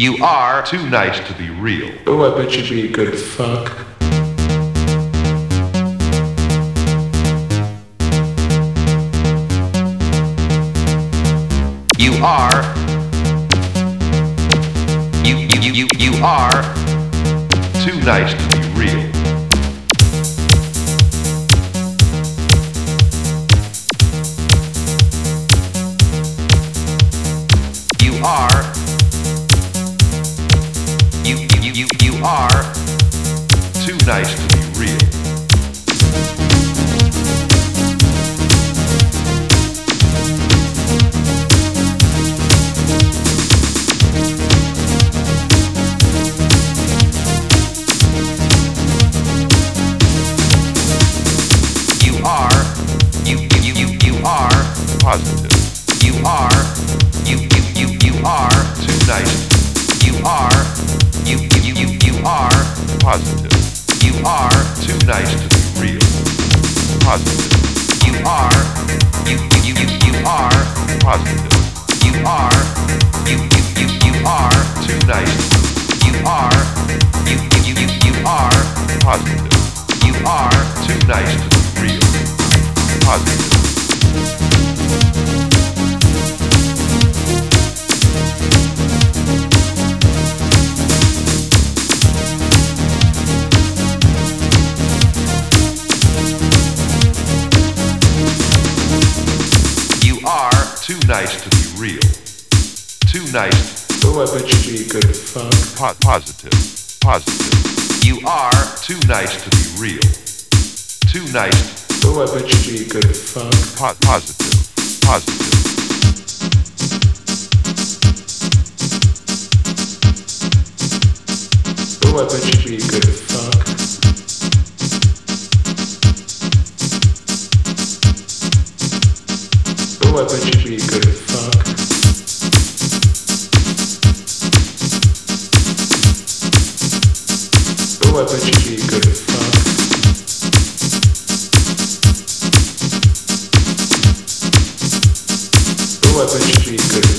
You are too nice to be real. Oh, I bet you'd be a good fuck. You are. You are too nice to be real. You are. You are too nice to be real. You are positive. You are too nice. You are positive. You are too nice to be real. Positive. You are positive. You are too nice. You are positive. You are too nice to be real. Positive. Too nice to be real. Too nice. Oh, I bet you'd be a good fuck. Positive. You are too nice to be real. Too nice. Oh, I bet you'd be a good fuck. Positive. Oh, I bet you'd be a good fuck. Oh, I bet you'd be a good fuck. Oh, I bet you'd be a good fuck. Oh, I bet you'd be a good